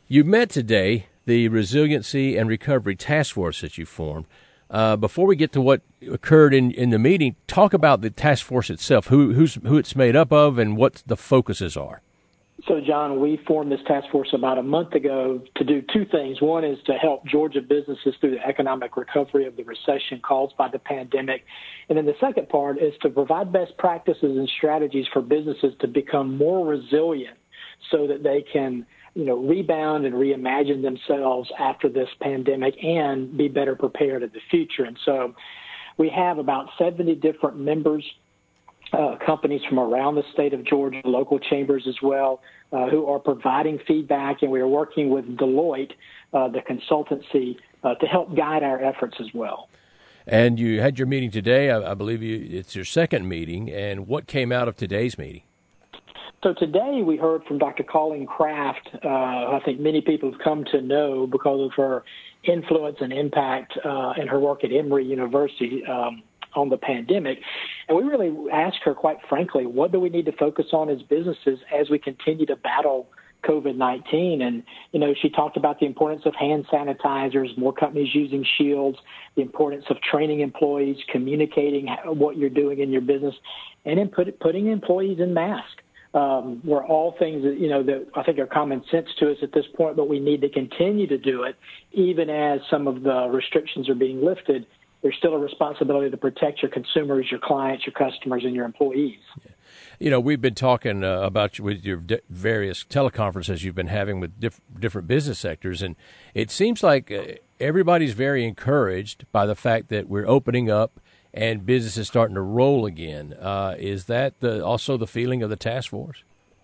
You met today the Resiliency and Recovery Task Force that you formed. Before we get to what occurred in the meeting, talk about the task force itself, who it's made up of, and what the focuses are. So, John, we formed this task force about a month ago to do two things. One is to help Georgia businesses through the economic recovery of the recession caused by the pandemic. And then the second part is to provide best practices and strategies for businesses to become more resilient so that they can rebound and reimagine themselves after this pandemic and be better prepared in the future. And so we have about 70 different members, companies from around the state of Georgia, local chambers as well, who are providing feedback. And we are working with Deloitte, the consultancy, to help guide our efforts as well. And you had your meeting today. I believe it's your second meeting. And what came out of today's meeting? So today we heard from Dr. Colleen Kraft, I think many people have come to know because of her influence and impact in her work at Emory University on the pandemic. And we really asked her, quite frankly, what do we need to focus on as businesses as we continue to battle COVID-19? And, she talked about the importance of hand sanitizers, more companies using shields, the importance of training employees, communicating what you're doing in your business, and then putting employees in masks. Were all things that, that I think are common sense to us at this point, but we need to continue to do it. Even as some of the restrictions are being lifted, there's still a responsibility to protect your consumers, your clients, your customers, and your employees. We've been talking about with your various teleconferences you've been having with different business sectors, and it seems like everybody's very encouraged by the fact that we're opening up and business is starting to roll again. Is that also the feeling of the task force?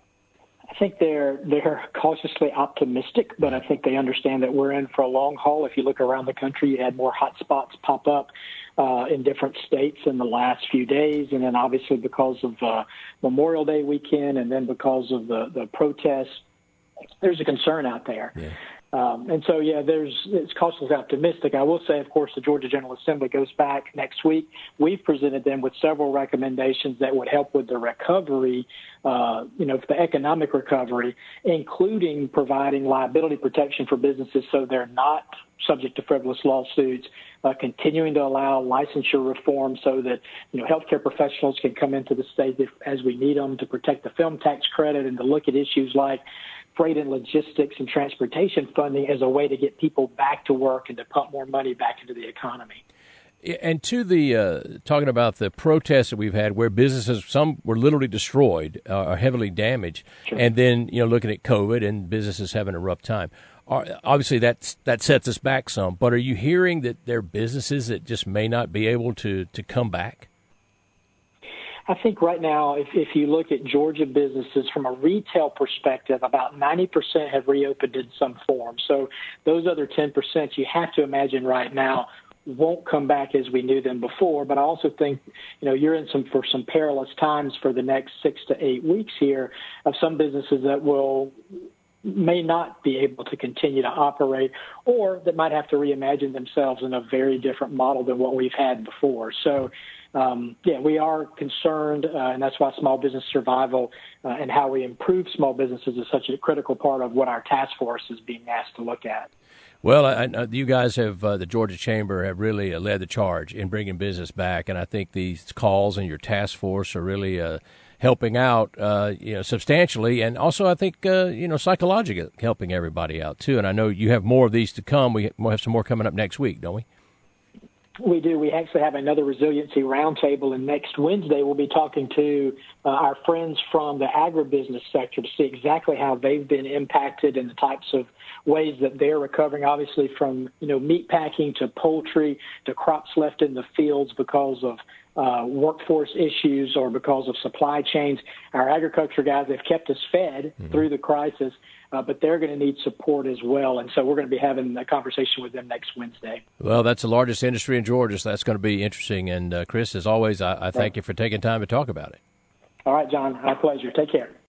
I think they're cautiously optimistic, but I think they understand that we're in for a long haul. If you look around the country, you had more hot spots pop up in different states in the last few days, and then obviously because of Memorial Day weekend and then because of the protests, there's a concern out there. Yeah. It's cautiously optimistic. I will say, of course, the Georgia General Assembly goes back next week. We've presented them with several recommendations that would help with the recovery, for the economic recovery, including providing liability protection for businesses so they're not subject to frivolous lawsuits, continuing to allow licensure reform so that, healthcare professionals can come into the state as we need them to protect the film tax credit and to look at issues like freight and logistics and transportation funding as a way to get people back to work and to pump more money back into the economy. And to the talking about the protests that we've had where businesses, some were literally destroyed or heavily damaged, sure. And then, looking at COVID and businesses having a rough time. Obviously, that sets us back some. But are you hearing that there are businesses that just may not be able to come back? I think right now, if you look at Georgia businesses from a retail perspective, about 90% have reopened in some form. So those other 10% you have to imagine right now won't come back as we knew them before. But I also think, you're in for some perilous times for the next 6 to 8 weeks here of some businesses that may not be able to continue to operate or that might have to reimagine themselves in a very different model than what we've had before. So, we are concerned, and that's why small business survival and how we improve small businesses is such a critical part of what our task force is being asked to look at. Well, I you guys have, the Georgia Chamber have really led the charge in bringing business back, and I think these calls and your task force are really helping out, substantially, and also I think, psychologically helping everybody out, too. And I know you have more of these to come. We'll have some more coming up next week, don't we? We do. We actually have another resiliency roundtable, and next Wednesday we'll be talking to our friends from the agribusiness sector to see exactly how they've been impacted and the types of ways that they're recovering, obviously from, meat packing to poultry to crops left in the fields because of workforce issues or because of supply chains. Our agriculture guys have kept us fed through the crisis, but they're going to need support as well. And so we're going to be having a conversation with them next Wednesday. Well, that's the largest industry in Georgia, so that's going to be interesting. And, Chris, as always, I thank you for taking time to talk about it. All right, John. Our pleasure. Take care.